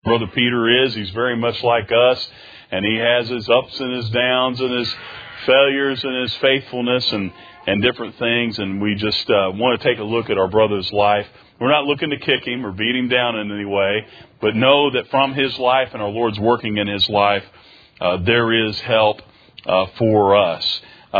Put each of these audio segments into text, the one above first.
Brother Peter is. He's very much like us, and he has his ups and his downs and his failures and his faithfulness and different things. And we just want to take a look at our brother's life. We're not looking to kick him or beat him down in any way, but know that from his life and our Lord's working in his life, there is help for us.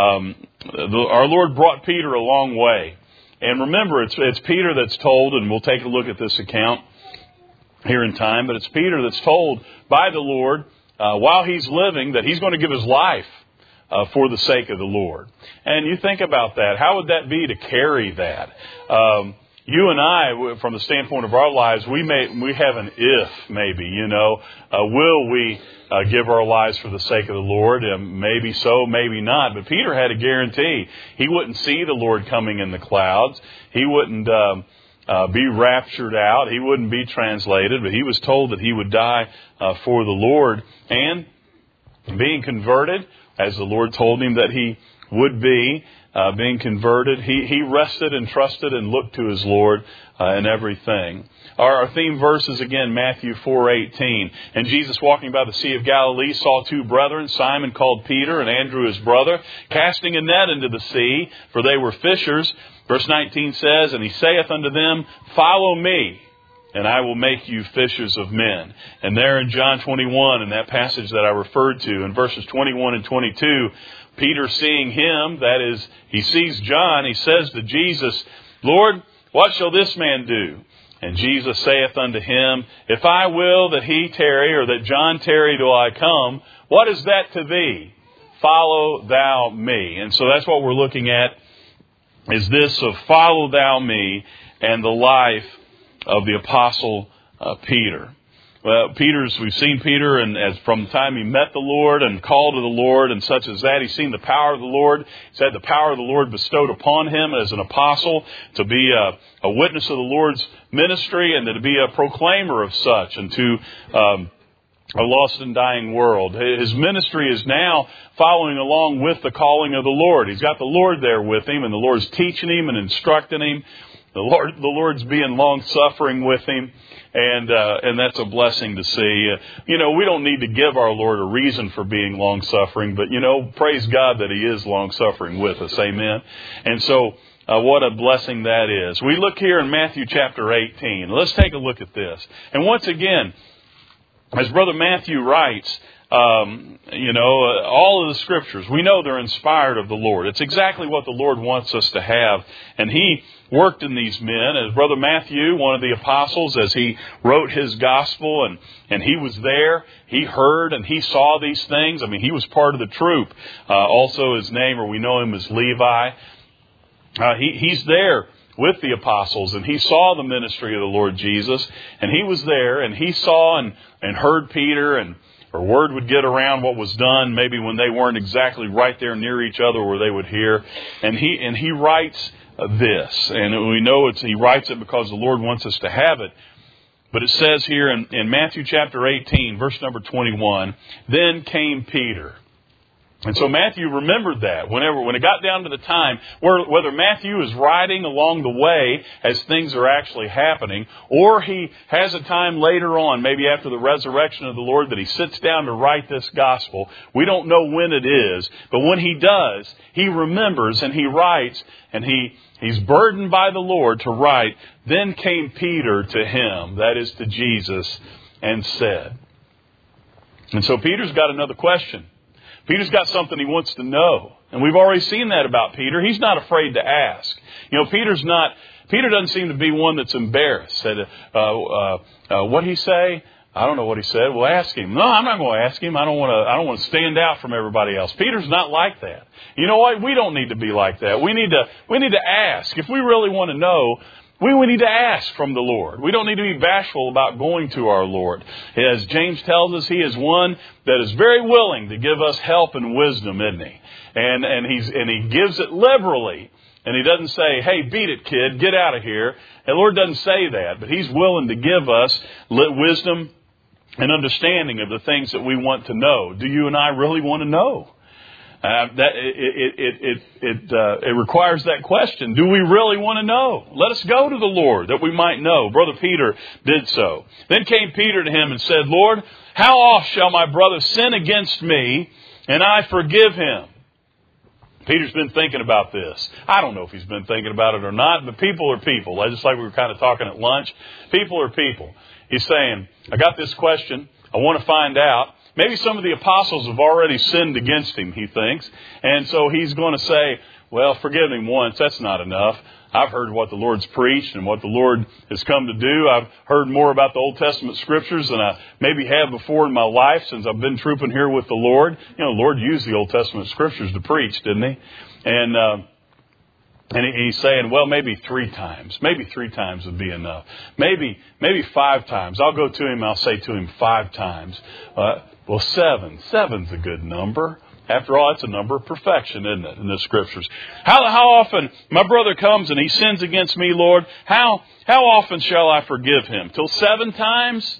Our Lord brought Peter a long way. And remember, it's Peter that's told, and we'll take a look at this account here in time, but it's Peter that's told by the Lord while he's living that he's going to give his life for the sake of the Lord. And you think about that. How would that be to carry that? You and I, from the standpoint of our lives, we have an if, maybe, will we give our lives for the sake of the Lord? Maybe so, maybe not. But Peter had a guarantee. He wouldn't see the Lord coming in the clouds. He wouldn't be raptured out. He wouldn't be translated, but he was told that he would die for the Lord. And being converted, as the Lord told him that he would be, being converted, he rested and trusted and looked to his Lord in everything. Our theme verse is again Matthew 4:18. And Jesus, walking by the Sea of Galilee, saw two brethren, Simon called Peter and Andrew his brother, casting a net into the sea, for they were fishers. Verse 19 says, and he saith unto them, follow me, and I will make you fishers of men. And there in John 21, in that passage that I referred to, in verses 21 and 22, Peter seeing him, that is, he sees John, he says to Jesus, Lord, what shall this man do? And Jesus saith unto him, if I will that he tarry, or that John tarry till I come, what is that to thee? Follow thou me. And so that's what we're looking at, is this of follow thou me and the life of the Apostle Peter. Well, we've seen Peter, and as from the time he met the Lord and called to the Lord and such as that, he's seen the power of the Lord. He's had the power of the Lord bestowed upon him as an apostle to be a witness of the Lord's ministry and to be a proclaimer of such and to a lost and dying world. His ministry is now following along with the calling of the Lord. He's got the Lord there with him, and the Lord's teaching him and instructing him. The Lord's being long-suffering with him, and that's a blessing to see. We don't need to give our Lord a reason for being long-suffering, but, praise God that he is long-suffering with us. Amen. And so, what a blessing that is. We look here in Matthew chapter 18. Let's take a look at this. And once again, as Brother Matthew writes, all of the Scriptures, we know they're inspired of the Lord. It's exactly what the Lord wants us to have. And he worked in these men. As Brother Matthew, one of the apostles, as he wrote his gospel, and he was there, he heard and he saw these things. I mean, he was part of the troop. Also his name, or we know him as Levi. He's there with the apostles, and he saw the ministry of the Lord Jesus, and he was there, and he saw and heard Peter, and word would get around what was done, maybe when they weren't exactly right there near each other where they would hear. And he writes this, and we know he writes it because the Lord wants us to have it. But it says here in Matthew chapter 18, verse number 21, then came Peter. And so Matthew remembered that when it got down to the time, whether Matthew is writing along the way as things are actually happening, or he has a time later on, maybe after the resurrection of the Lord, that he sits down to write this gospel. We don't know when it is, but when he does, he remembers and he writes, and he's burdened by the Lord to write, then came Peter to him, that is to Jesus, and said. And so Peter's got another question. Peter's got something he wants to know. And we've already seen that about Peter. He's not afraid to ask. Peter doesn't seem to be one that's embarrassed. Said, what'd he say? I don't know what he said. Well, ask him. No, I'm not going to ask him. I don't want to stand out from everybody else. Peter's not like that. You know what? We don't need to be like that. We need to ask. If we really want to know, we need to ask from the Lord. We don't need to be bashful about going to our Lord. As James tells us, he is one that is very willing to give us help and wisdom, isn't he? And he gives it liberally. And he doesn't say, hey, beat it, kid, get out of here. And the Lord doesn't say that, but he's willing to give us wisdom and understanding of the things that we want to know. Do you and I really want to know? It requires that question. Do we really want to know? Let us go to the Lord that we might know. Brother Peter did so. Then came Peter to him and said, Lord, how oft shall my brother sin against me and I forgive him? Peter's been thinking about this. I don't know if he's been thinking about it or not, but people are people. Just like we were kind of talking at lunch. People are people. He's saying, I got this question. I want to find out. Maybe some of the apostles have already sinned against him, he thinks. And so he's going to say, well, forgive him once. That's not enough. I've heard what the Lord's preached and what the Lord has come to do. I've heard more about the Old Testament Scriptures than I maybe have before in my life since I've been trooping here with the Lord. You know, the Lord used the Old Testament Scriptures to preach, didn't he? And he's saying, well, maybe 3 times. Maybe 3 times would be enough. Maybe 5 times. I'll go to him and I'll say to him 5 times. Well, 7. 7's a good number. After all, it's a number of perfection, isn't it, in the Scriptures? How often my brother comes and he sins against me, Lord, how often shall I forgive him? Till 7 times?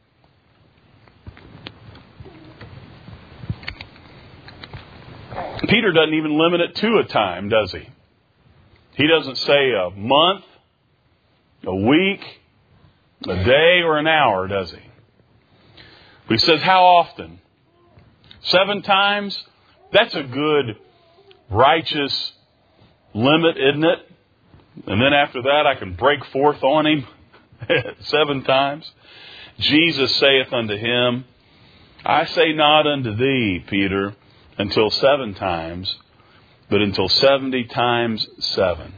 Peter doesn't even limit it to a time, does he? He doesn't say a month, a week, a day, or an hour, does he? But he says, how often? 7 times? That's a good, righteous limit, isn't it? And then after that, I can break forth on him 7 times. Jesus saith unto him, I say not unto thee, Peter, until 7 times, but until 70 times 7.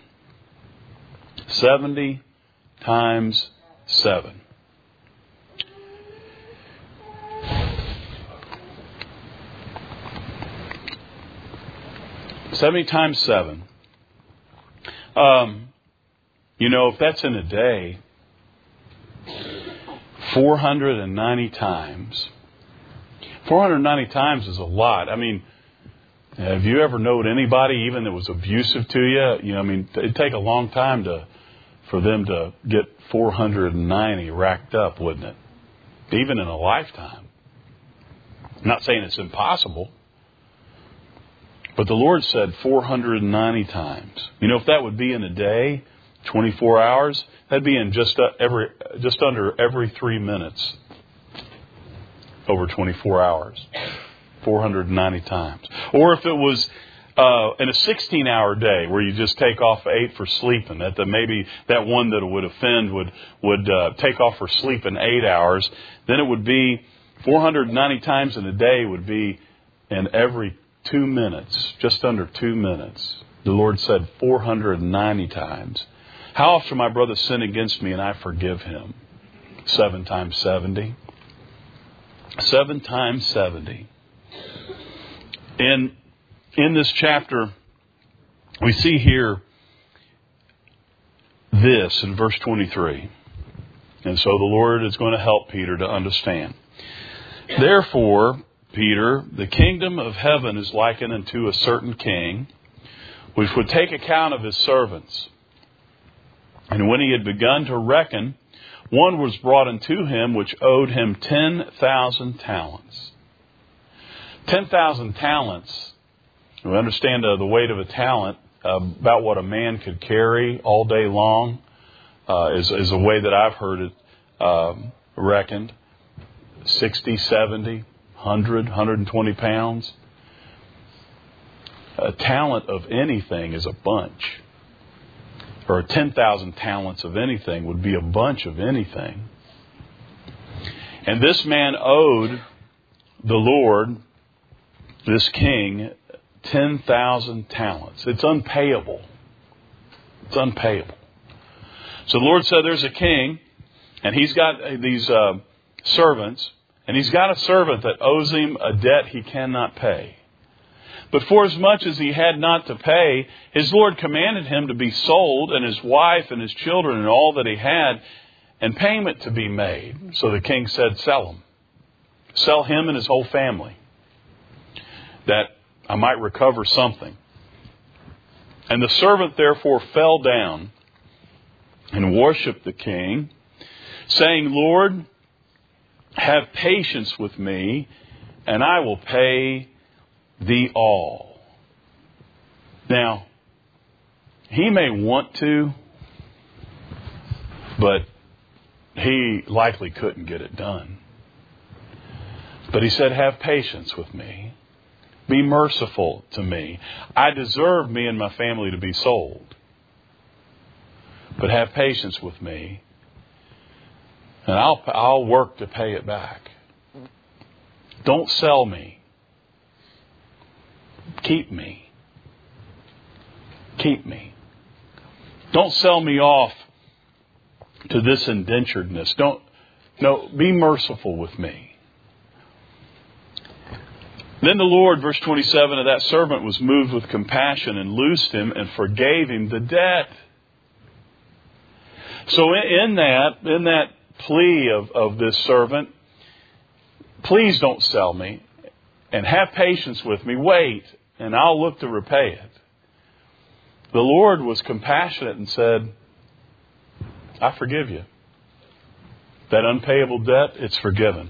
70 times 7. Seventy times 7. If that's in a day, 490 times. 490 times is a lot. I mean, have you ever known anybody even that was abusive to you? It'd take a long time for them to get 490 racked up, wouldn't it? Even in a lifetime. I'm not saying it's impossible. But the Lord said 490 times. If that would be in a day, 24 hours, that'd be in just under every 3 minutes over 24 hours. 490 times. Or if it was in a 16-hour day where you just take off 8 for sleeping, maybe that one that would offend would take off for sleeping 8 hours, then it would be 490 times in a day would be in every 2 minutes, just under 2 minutes. The Lord said 490 times. How often shall my brother sin against me and I forgive him? 7 times 70. 7 times 70. In this chapter, we see here this in verse 23. And so the Lord is going to help Peter to understand. Therefore, Peter, the kingdom of heaven is likened unto a certain king, which would take account of his servants. And when he had begun to reckon, one was brought unto him which owed him 10,000 talents. 10,000 talents, we understand the weight of a talent, about what a man could carry all day long, is a way that I've heard it reckoned. 60, 70, 100, 120 pounds. A talent of anything is a bunch. Or 10,000 talents of anything would be a bunch of anything. And this man owed the Lord, this king, 10,000 talents. It's unpayable. It's unpayable. So the Lord said there's a king, and he's got these servants, and he's got a servant that owes him a debt he cannot pay. But for as much as he had not to pay, his Lord commanded him to be sold, and his wife and his children and all that he had, and payment to be made. So the king said, sell him. Sell him and his whole family, that I might recover something. And the servant therefore fell down and worshipped the king, saying, Lord, have patience with me, and I will pay thee all. Now, he may want to, but he likely couldn't get it done. But he said, have patience with me. Be merciful to me. I deserve me and my family to be sold. But have patience with me, and I'll work to pay it back. Don't sell me. Keep me. Keep me. Don't sell me off to this indenturedness. Be merciful with me. Then the Lord, verse 27, of that servant was moved with compassion and loosed him and forgave him the debt. So in that plea of this servant, please don't sell me and have patience with me. Wait, and I'll look to repay it. The Lord was compassionate and said, I forgive you. That unpayable debt, it's forgiven.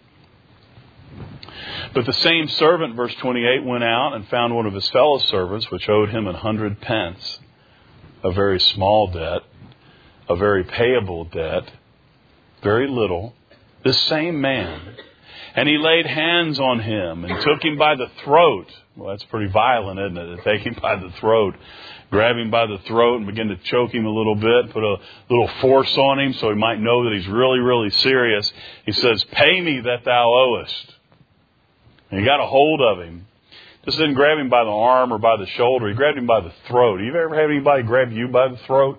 But the same servant, verse 28, went out and found one of his fellow servants, which owed him 100 pence, a very small debt, a very payable debt, very little. This same man. And he laid hands on him and took him by the throat. Well, that's pretty violent, isn't it? To take him by the throat. Grab him by the throat and begin to choke him a little bit. Put a little force on him so he might know that he's really, really serious. He says, pay me that thou owest. And he got a hold of him. Just didn't grab him by the arm or by the shoulder. He grabbed him by the throat. You ever had anybody grab you by the throat?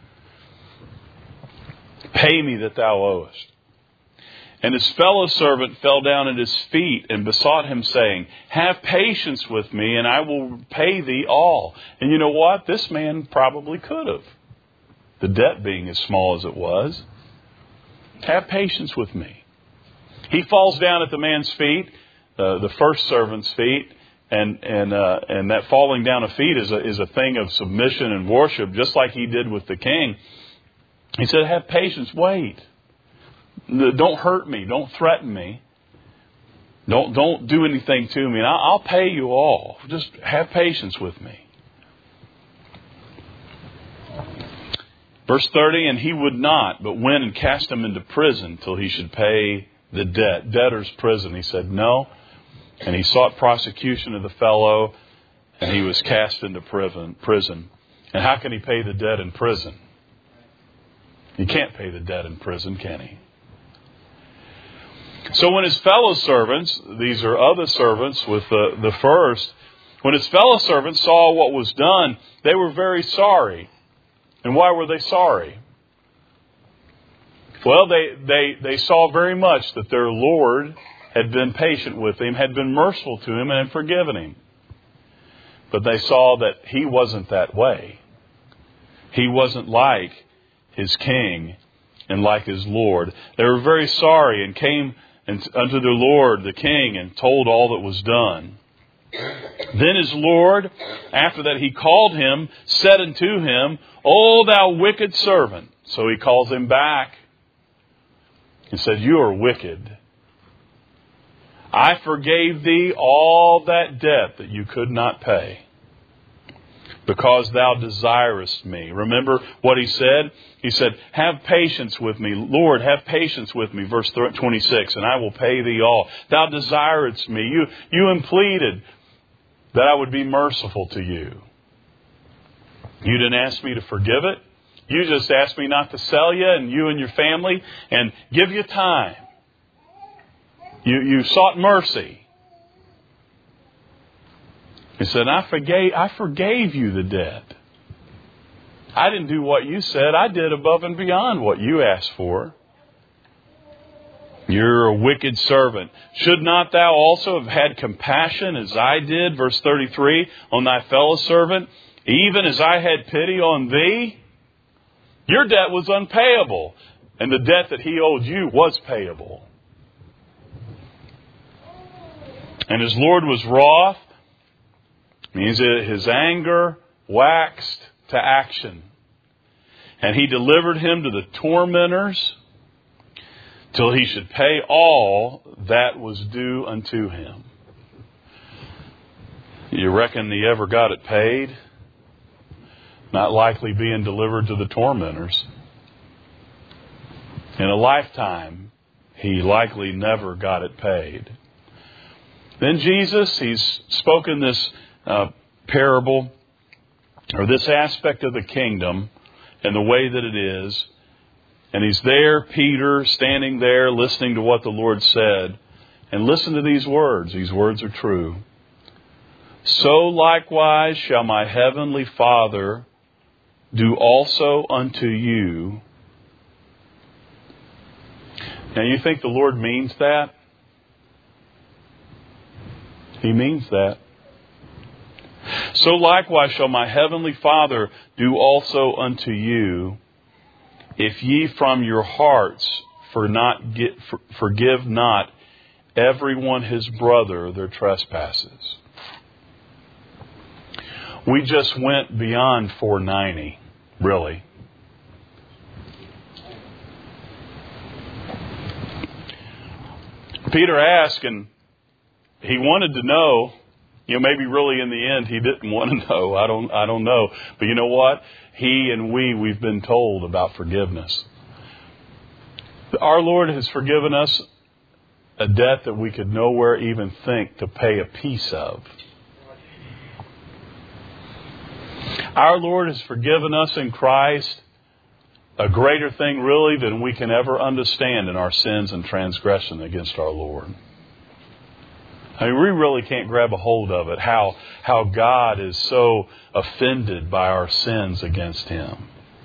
Pay me that thou owest. And his fellow servant fell down at his feet and besought him, saying, have patience with me, and I will pay thee all. And you know what? This man probably could have. The debt being as small as it was. Have patience with me. He falls down at the man's feet, the first servant's feet, and that falling down of feet is a thing of submission and worship, just like he did with the king. He said, have patience, wait. Don't hurt me. Don't threaten me. Don't do anything to me. And I'll pay you all. Just have patience with me. Verse 30, and he would not, but went and cast him into prison till he should pay the debt. Debtor's prison. He said no. And he sought prosecution of the fellow, and he was cast into prison. And how can he pay the debt in prison? He can't pay the debt in prison, can he? So when his fellow servants, these are other servants with the first, when his fellow servants saw what was done, they were very sorry. And why were they sorry? Well, they saw very much that their Lord had been patient with him, had been merciful to him, and had forgiven him. But they saw that he wasn't that way. He wasn't like his king and like his Lord. They were very sorry and came unto their Lord, the king, and told all that was done. Then his Lord, after that he called him, said unto him, O thou wicked servant. So he calls him back and said, you are wicked. I forgave thee all that debt that you could not pay, because thou desirest me. Remember what he said? He said, have patience with me. Lord, have patience with me. Verse 26, and I will pay thee all. Thou desirest me. You pleaded that I would be merciful to you. You didn't ask me to forgive it. You just asked me not to sell you and your family and give you time. You sought mercy. He said, I forgave you the debt. I didn't do what you said. I did above and beyond what you asked for. You're a wicked servant. Should not thou also have had compassion as I did, verse 33, on thy fellow servant, even as I had pity on thee? Your debt was unpayable, and the debt that he owed you was payable. And his Lord was wroth. Means that his anger waxed to action. And he delivered him to the tormentors till he should pay all that was due unto him. You reckon he ever got it paid? Not likely being delivered to the tormentors. In a lifetime, he likely never got it paid. Then Jesus, he's spoken this parable, or this aspect of the kingdom, and the way that it is. And he's there, Peter, standing there, listening to what the Lord said. And listen to these words. These words are true. So likewise shall my heavenly Father do also unto you. Now you think the Lord means that? He means that. So likewise shall my heavenly Father do also unto you, if ye from your hearts forgive not everyone his brother their trespasses. We just went beyond 490, really. Peter asked, and he wanted to know. Maybe really in the end he didn't want to know. I don't know. But you know what? He and we've been told about forgiveness. Our Lord has forgiven us a debt that we could nowhere even think to pay a piece of. Our Lord has forgiven us in Christ a greater thing really than we can ever understand in our sins and transgression against our Lord. I mean, we really can't grab a hold of it, how God is so offended by our sins against Him.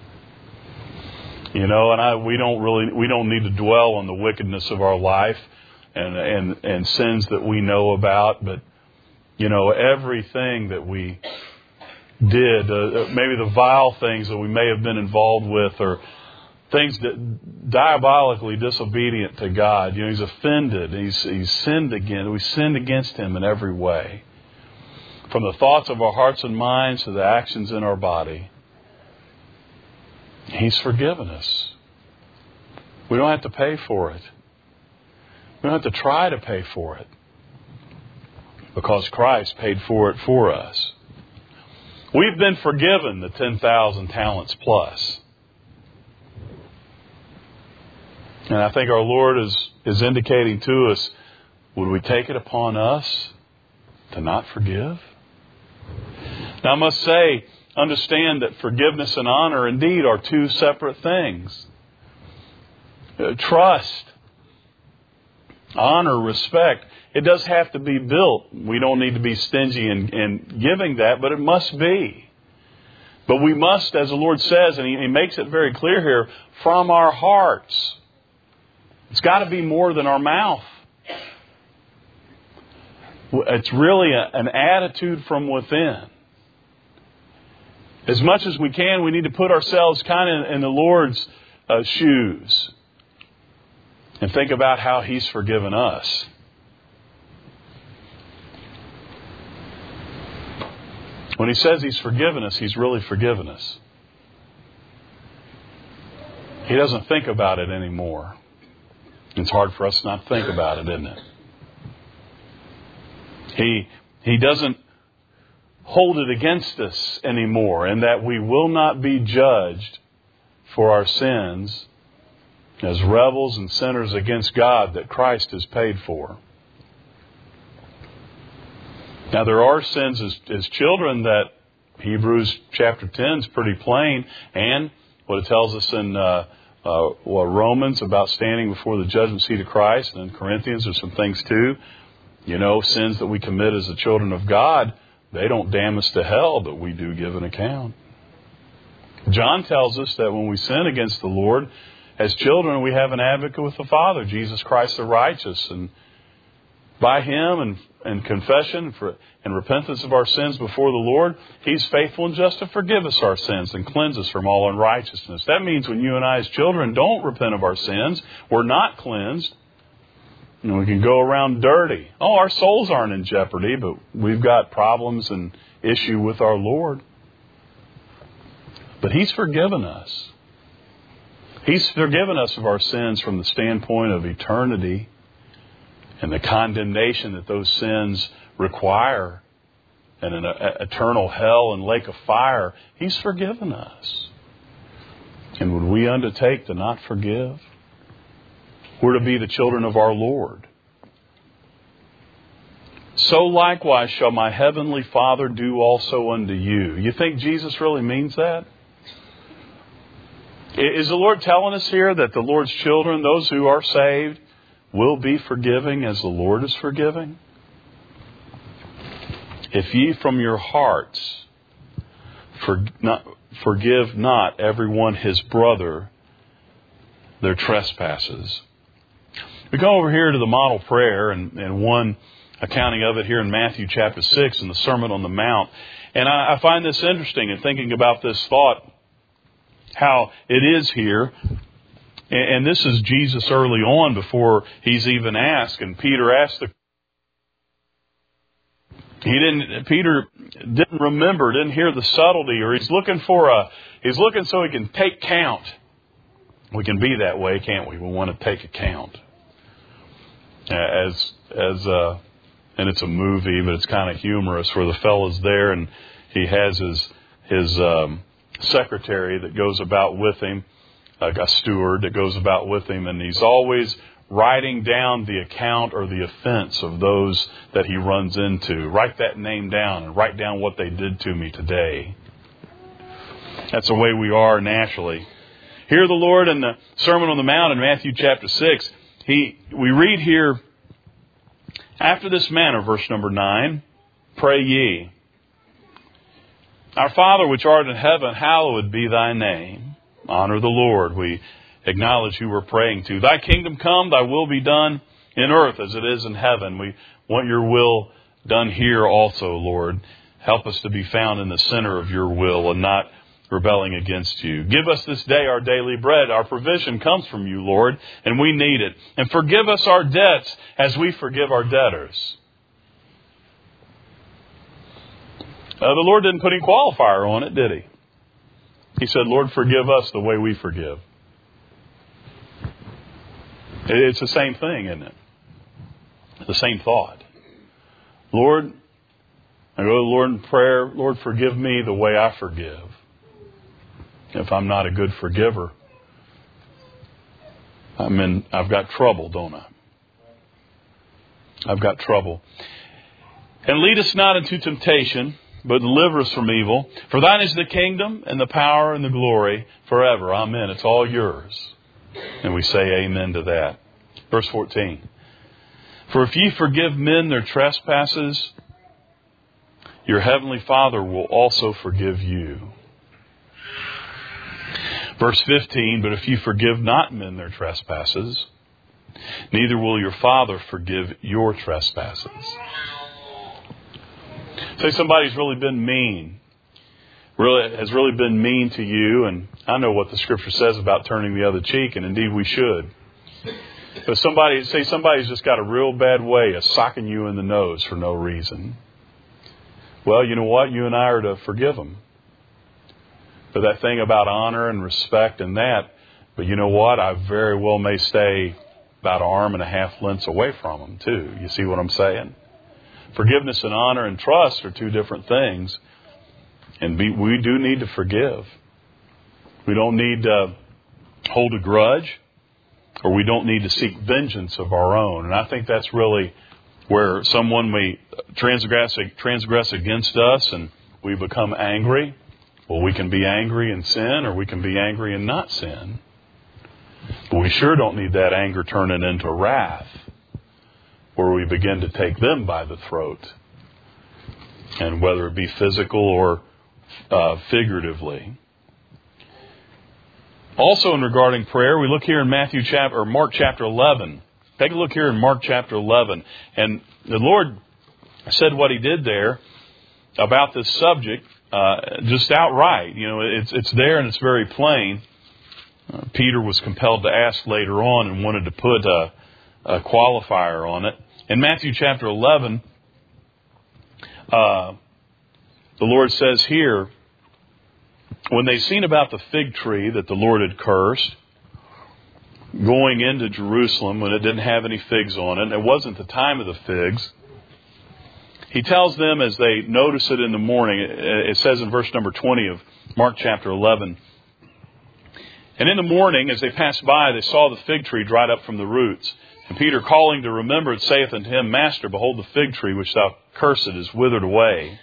And we don't need to dwell on the wickedness of our life and sins that we know about, but everything that we did, maybe the vile things that we may have been involved with, or things that diabolically disobedient to God. He's offended. He's sinned again. We sinned against Him in every way. From the thoughts of our hearts and minds to the actions in our body. He's forgiven us. We don't have to pay for it. We don't have to try to pay for it. Because Christ paid for it for us. We've been forgiven the 10,000 talents plus. And I think our Lord is indicating to us, would we take it upon us to not forgive? Now I must say, understand that forgiveness and honor indeed are two separate things. Trust, honor, respect, it does have to be built. We don't need to be stingy in giving that, but it must be. But we must, as the Lord says, and He makes it very clear here, from our hearts. It's got to be more than our mouth. It's really an attitude from within. As much as we can, we need to put ourselves kind of in the Lord's shoes and think about how He's forgiven us. When He says He's forgiven us, He's really forgiven us. He doesn't think about it anymore. It's hard for us not to think about it, isn't it? He doesn't hold it against us anymore, and that we will not be judged for our sins as rebels and sinners against God that Christ has paid for. Now, there are sins as children that Hebrews chapter 10 is pretty plain, and what it tells us in Romans about standing before the judgment seat of Christ, and in Corinthians there's some things too. Sins that we commit as the children of God, they don't damn us to hell, but we do give an account. John tells us that when we sin against the Lord, as children we have an advocate with the Father, Jesus Christ the righteous, and by Him and confession and repentance of our sins before the Lord, He's faithful and just to forgive us our sins and cleanse us from all unrighteousness. That means when you and I as children don't repent of our sins, we're not cleansed. And we can go around dirty. Our souls aren't in jeopardy, but we've got problems and issue with our Lord. But He's forgiven us. He's forgiven us of our sins from the standpoint of eternity and the condemnation that those sins require and an eternal hell and lake of fire, He's forgiven us. And would we undertake to not forgive? We're to be the children of our Lord. So likewise shall my heavenly Father do also unto you. You think Jesus really means that? Is the Lord telling us here that the Lord's children, those who are saved, will be forgiving as the Lord is forgiving? If ye from your hearts forgive not everyone his brother their trespasses. We go over here to the model prayer and one accounting of it here in Matthew chapter 6 in the Sermon on the Mount. And I find this interesting in thinking about this thought, how it is here. And this is Jesus early on before He's even asked. And Peter asked Peter didn't remember, didn't hear the subtlety, or he's looking so he can take count. We can be that way, can't we? We want to take account. And it's a movie, but it's kind of humorous where the fellow's there and he has his secretary that goes about with him, a steward that goes about with him, and he's always writing down the account or the offense of those that he runs into. Write that name down and write down what they did to me today. That's the way we are naturally. Here the Lord in the Sermon on the Mount in Matthew chapter 6, we read here, after this manner, verse number 9, pray ye, Our Father which art in heaven, hallowed be thy name. Honor the Lord. We acknowledge who we're praying to. Thy kingdom come, thy will be done in earth as it is in heaven. We want your will done here also, Lord. Help us to be found in the center of your will and not rebelling against you. Give us this day our daily bread. Our provision comes from you, Lord, and we need it. And forgive us our debts as we forgive our debtors. The Lord didn't put any qualifier on it, did He? He said, Lord, forgive us the way we forgive. It's the same thing, isn't it? The same thought. Lord, I go to the Lord in prayer, Lord, forgive me the way I forgive. If I'm not a good forgiver, I've got trouble, don't I? I've got trouble. And lead us not into temptation, but deliver us from evil. For thine is the kingdom and the power and the glory forever. Amen. It's all yours. And we say amen to that. Verse 14. For if ye forgive men their trespasses, your heavenly Father will also forgive you. Verse 15, but if you forgive not men their trespasses, neither will your Father forgive your trespasses. Say somebody's really been mean, has really been mean to you, and I know what the Scripture says about turning the other cheek, and indeed we should. But somebody's just got a real bad way of socking you in the nose for no reason. Well, you know what? You and I are to forgive them. But that thing about honor and respect and that, but you know what? I very well may stay about an arm and a half lengths away from them too. You see what I'm saying? Forgiveness and honor and trust are two different things. And we do need to forgive. We don't need to hold a grudge, or we don't need to seek vengeance of our own. And I think that's really where someone may transgress against us and we become angry. Well, we can be angry and sin, or we can be angry and not sin. But we sure don't need that anger turning into wrath, where we begin to take them by the throat. And whether it be physical or figuratively. Also in regarding prayer, we look here in Mark chapter 11. Take a look here in Mark chapter 11. And the Lord said what He did there about this subject just outright. You know, it's there and it's very plain. Peter was compelled to ask later on and wanted to put a qualifier on it. In Matthew chapter 11, the Lord says here, when they seen about the fig tree that the Lord had cursed, going into Jerusalem when it didn't have any figs on it, and it wasn't the time of the figs, he tells them as they notice it in the morning, it says in verse number 20 of Mark chapter 11, "And in the morning, as they passed by, they saw the fig tree dried up from the roots. And Peter, calling to remembrance, saith unto him, Master, behold, the fig tree which thou cursed is withered away.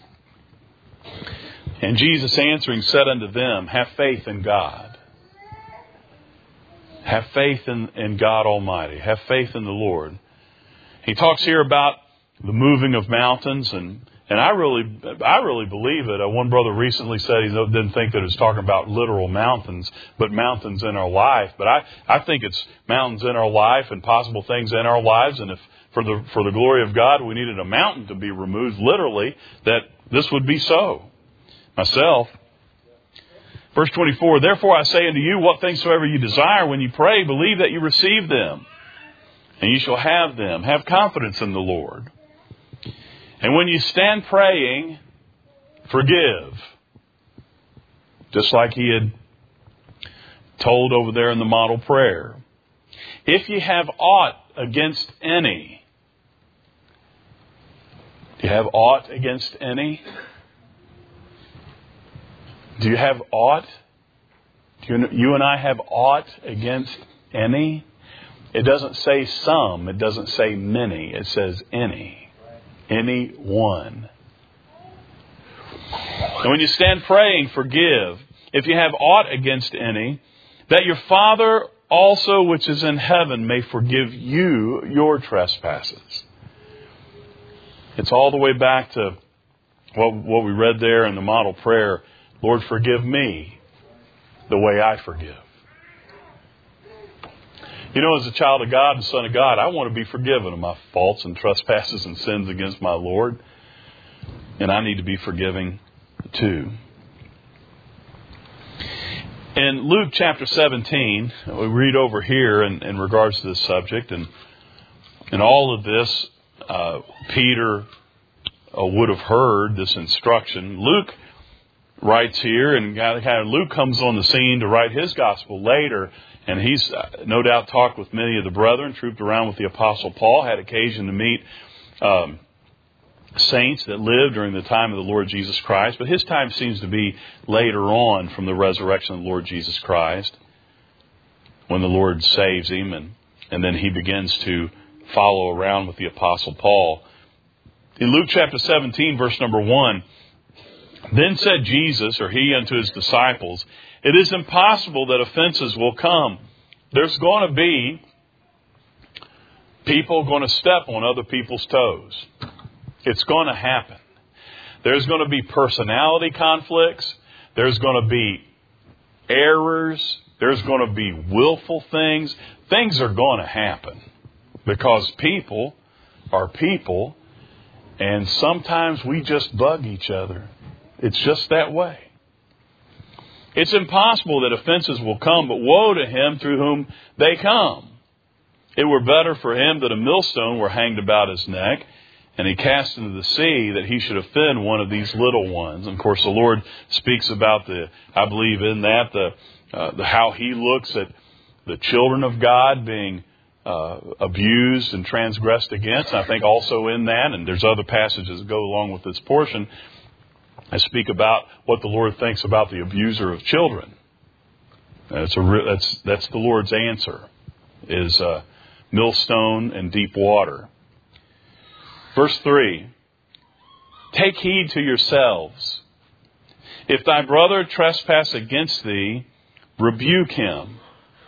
And Jesus answering said unto them, Have faith in God." Have faith in God Almighty. Have faith in the Lord. He talks here about the moving of mountains, and I really believe it. One brother recently said he didn't think that it was talking about literal mountains, but mountains in our life. But I think it's mountains in our life and possible things in our lives. And if for the glory of God we needed a mountain to be removed, literally, that this would be so. Myself. Verse 24, "Therefore I say unto you, what things soever you desire when you pray, believe that you receive them, and you shall have them." Have confidence in the Lord. "And when you stand praying, forgive." Just like he had told over there in the model prayer. "If you have aught against any." Do you have aught against any? Do you have aught? Do you and I have aught against any? It doesn't say some. It doesn't say many. It says any. Any one. And when you stand praying, forgive, if you have aught against any, that your Father also which is in heaven may forgive you your trespasses. It's all the way back to what we read there in the model prayer. Lord, forgive me the way I forgive. You know, as a child of God and son of God, I want to be forgiven of my faults and trespasses and sins against my Lord. And I need to be forgiving too. In Luke chapter 17, we read over here in regards to this subject. And all of this, Peter would have heard this instruction. Luke writes here, and Luke comes on the scene to write his gospel later, and he's no doubt talked with many of the brethren, trooped around with the Apostle Paul, had occasion to meet saints that lived during the time of the Lord Jesus Christ, but his time seems to be later on from the resurrection of the Lord Jesus Christ, when the Lord saves him, and then he begins to follow around with the Apostle Paul. In Luke chapter 17, verse number 1, "Then said Jesus," or he unto his disciples, "It is impossible that offenses will come." There's going to be people going to step on other people's toes. It's going to happen. There's going to be personality conflicts. There's going to be errors. There's going to be willful things. Things are going to happen because people are people, and sometimes we just bug each other. It's just that way. It's impossible that offenses will come, but woe to him through whom they come. It were better for him that a millstone were hanged about his neck, and he cast into the sea, that he should offend one of these little ones. And of course, the Lord speaks about I believe in that, the how he looks at the children of God being abused and transgressed against. And I think also in that, and there's other passages that go along with this portion, I speak about what the Lord thinks about the abuser of children. That's the Lord's answer, is millstone and deep water. Verse 3, "Take heed to yourselves. If thy brother trespass against thee, rebuke him."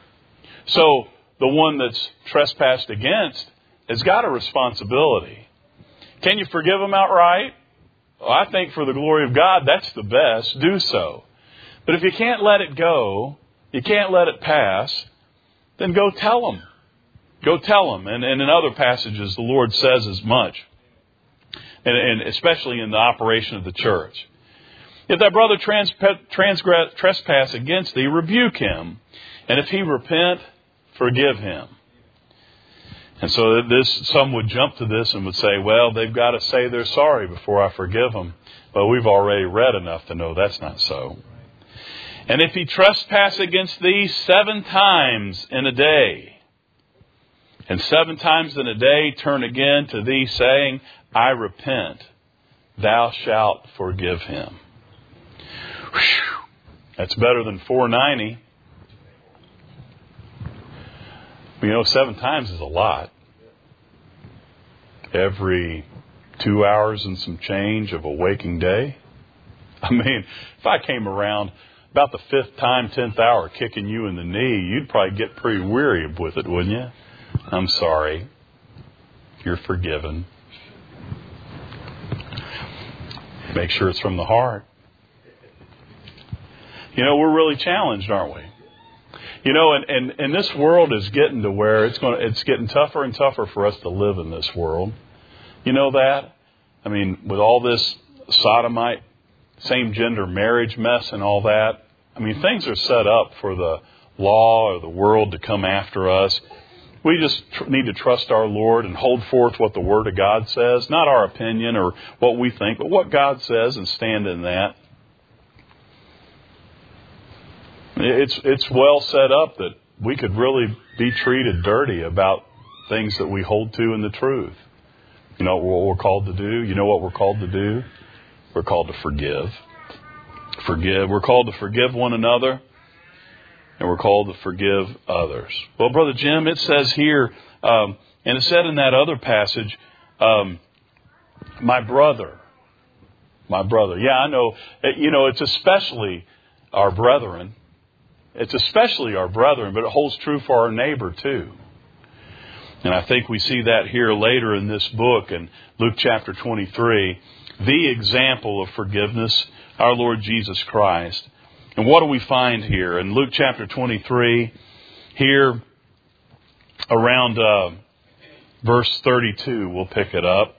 So the one that's trespassed against has got a responsibility. Can you forgive him outright? Well, I think for the glory of God, that's the best. Do so. But if you can't let it go, you can't let it pass, then go tell him. Go tell him. And in other passages, the Lord says as much. And especially in the operation of the church. "If thy brother trespass against thee, rebuke him. And if he repent, forgive him." And so some would jump to this and would say, well, they've got to say they're sorry before I forgive them. But we've already read enough to know that's not so. "And if he trespass against thee 7 times in a day, And 7 times in a day turn again to thee, saying, I repent. Thou shalt forgive him. Whew. That's better than 490. 7 times is a lot. Every 2 hours and some change of a waking day. If I came around about the 5th time, 10th hour kicking you in the knee, you'd probably get pretty weary with it, wouldn't you? I'm sorry. You're forgiven. Make sure it's from the heart. We're really challenged, aren't we? And this world is getting to where it's getting tougher and tougher for us to live in this world. You know that? With all this sodomite, same-gender marriage mess and all that, things are set up for the law or the world to come after us. We just need to trust our Lord and hold forth what the Word of God says, not our opinion or what we think, but what God says, and stand in that. It's well set up that we could really be treated dirty about things that we hold to in the truth. You know what we're called to do? You know what we're called to do? We're called to forgive. Forgive. We're called to forgive one another, and we're called to forgive others. Well, Brother Jim, it says here, and it said in that other passage, my brother. Yeah, I know. It's especially our brethren. It's especially our brethren, but it holds true for our neighbor too. And I think we see that here later in this book in Luke chapter 23, the example of forgiveness, our Lord Jesus Christ. And what do we find here? In Luke chapter 23, here around verse 32, we'll pick it up.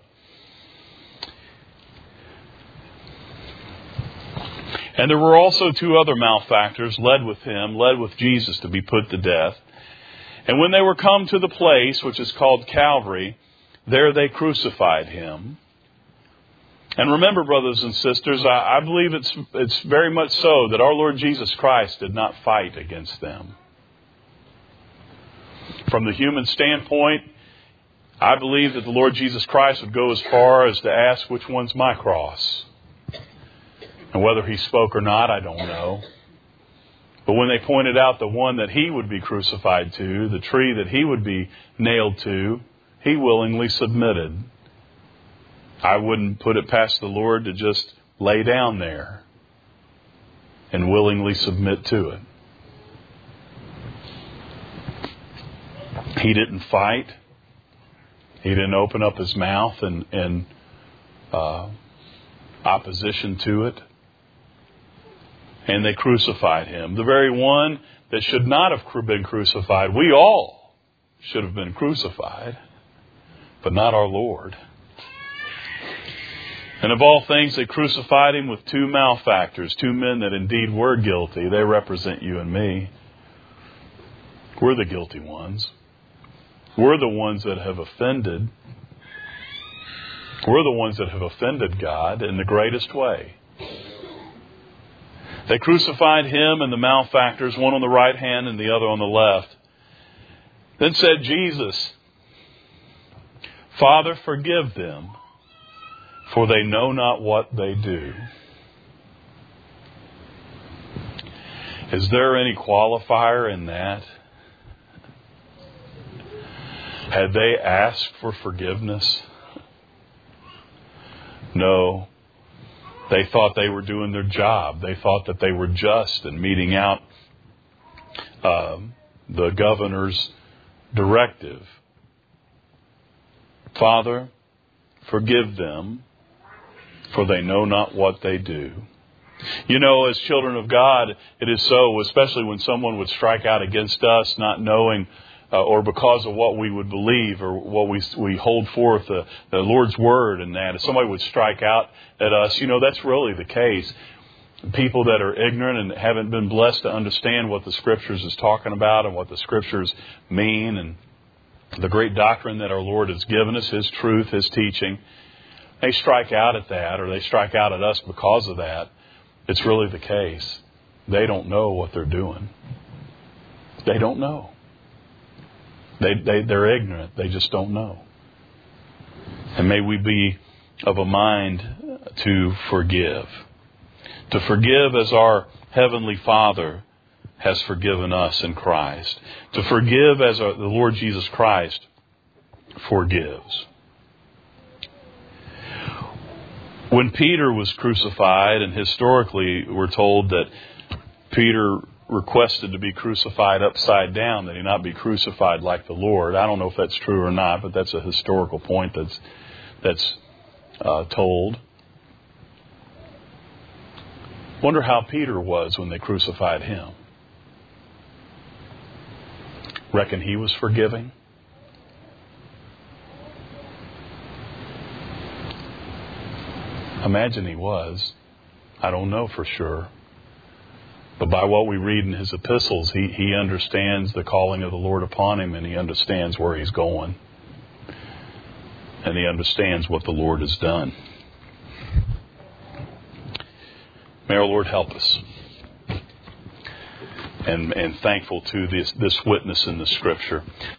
And there were also 2 other malefactors led with Jesus to be put to death. And when they were come to the place which is called Calvary, there they crucified him. And remember, brothers and sisters, I believe it's very much so that our Lord Jesus Christ did not fight against them. From the human standpoint, I believe that the Lord Jesus Christ would go as far as to ask, which one's my cross? And whether he spoke or not, I don't know. But when they pointed out the one that he would be crucified to, the tree that he would be nailed to, he willingly submitted. I wouldn't put it past the Lord to just lay down there and willingly submit to it. He didn't fight. He didn't open up his mouth in opposition to it. And they crucified him. The very one that should not have been crucified. We all should have been crucified, but not our Lord. And of all things, they crucified him with 2 malefactors, 2 men that indeed were guilty. They represent you and me. We're the guilty ones. We're the ones that have offended. We're the ones that have offended God in the greatest way. They crucified him and the malefactors, one on the right hand and the other on the left. Then said Jesus, Father, forgive them, for they know not what they do. Is there any qualifier in that? Had they asked for forgiveness? No. They thought they were doing their job. They thought that they were just and meeting out the governor's directive. Father, forgive them, for they know not what they do. You know, as children of God, it is so, especially when someone would strike out against us, not knowing or because of what we would believe or what we hold forth, the Lord's Word and that. If somebody would strike out at us, you know, that's really the case. People that are ignorant and haven't been blessed to understand what the Scriptures is talking about and what the Scriptures mean and the great doctrine that our Lord has given us, His truth, His teaching, they strike out at that or they strike out at us because of that. It's really the case. They don't know what they're doing. They don't know. They're ignorant. They just don't know. And may we be of a mind to forgive. To forgive as our Heavenly Father has forgiven us in Christ. To forgive as the Lord Jesus Christ forgives. When Peter was crucified, and historically we're told that Peter requested to be crucified upside down, that he not be crucified like the Lord. I don't know if that's true or not, but that's a historical point that's told. Wonder how Peter was when they crucified him. Reckon he was forgiving? Imagine he was. I don't know for sure. But by what we read in his epistles, he understands the calling of the Lord upon him, and he understands where he's going. And he understands what the Lord has done. May our Lord help us. And thankful to this witness in the Scripture.